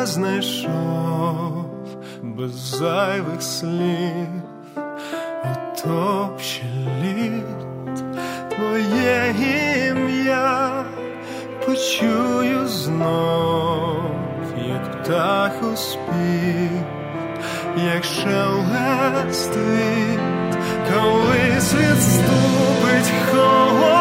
знайшов без зайвих слів у топчі літ твоє ім'я почую знов, як птаху спів, як шелест віт, коли світ ступить холод.